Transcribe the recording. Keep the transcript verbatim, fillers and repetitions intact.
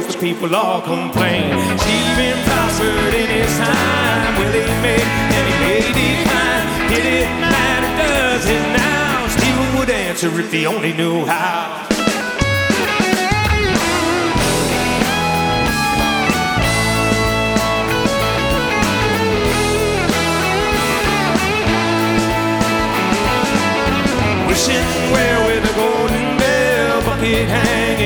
the people all complain. Stephen prospered in his time. Will he make and he may decline? Did it matter? Does it now? Stephen would answer if he only knew how. Wishing well with a golden bell bucket hanging